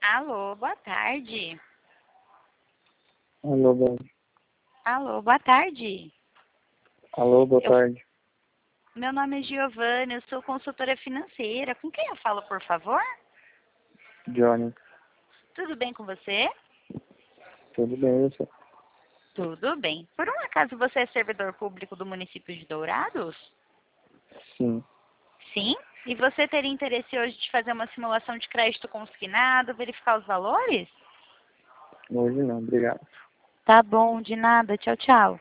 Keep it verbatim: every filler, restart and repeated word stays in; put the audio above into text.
Alô, boa tarde. Alô, boa, Alô, boa tarde. Alô, boa Eu- tarde. Meu nome é Giovana, eu sou consultora financeira. Com quem eu falo, por favor? Johnny, Tudo bem com você? tudo bem, você? Tudo bem. Por um acaso você é servidor público do município de Dourados? Sim, Sim? E você teria interesse hoje de fazer uma simulação de crédito consignado, verificar os valores? hoje não, obrigado. Tá bom, de nada. Tchau, tchau.